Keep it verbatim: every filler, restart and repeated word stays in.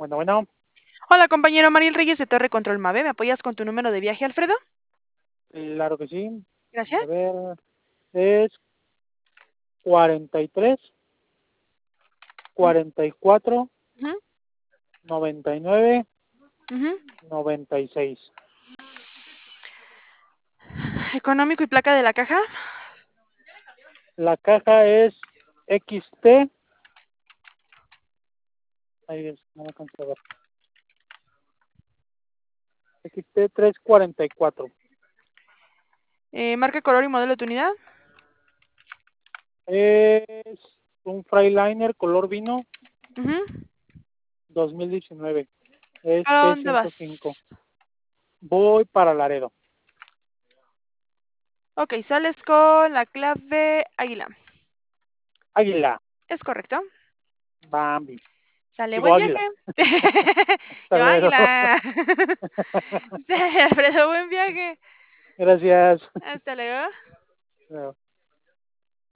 Bueno, bueno. Hola, compañero Mariel Reyes de Torre Control Mave. ¿Me apoyas con tu número de viaje, Alfredo? Claro que sí. A Gracias. ver, es cuarenta y tres, Ujú, cuarenta y cuatro, ujú, noventa y nueve, ujú. noventa y seis. Económico y placa de la caja. La caja es X T. Ahí es, no alcanzo a ver. X T trescientos cuarenta y cuatro. Eh, marca, color y modelo de tu unidad. Es un Freightliner color vino Ujú. dos mil diecinueve. Es ¿Para T dónde ciento cinco. vas? Voy para Laredo. Ok, sales con la clave águila. Águila. ¿Es correcto? Bambi. Sale, Digo buen viaje. águila. Hasta Yo luego. águila. Sale, Alfredo, buen viaje. Gracias. Hasta luego. Bueno.